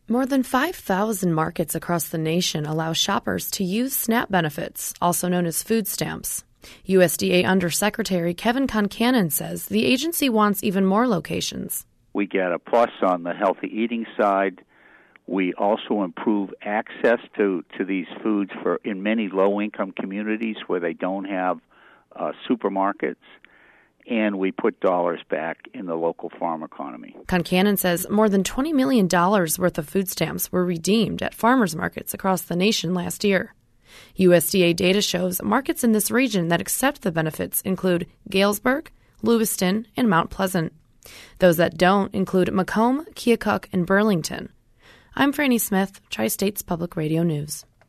More than 5,000 markets across the nation allow shoppers to use SNAP benefits, also known as food stamps. USDA Undersecretary Kevin Concanon says the agency wants even more locations. We get a plus on the healthy eating side. We also improve access to these foods in many low-income communities where they don't have supermarkets. And we put dollars back in the local farm economy. Concanon says more than $20 million worth of food stamps were redeemed at farmers markets across the nation last year. USDA data shows markets in this region that accept the benefits include Galesburg, Lewiston, and Mount Pleasant. Those that don't include Macomb, Keokuk, and Burlington. I'm Franny Smith, Tri-States Public Radio News.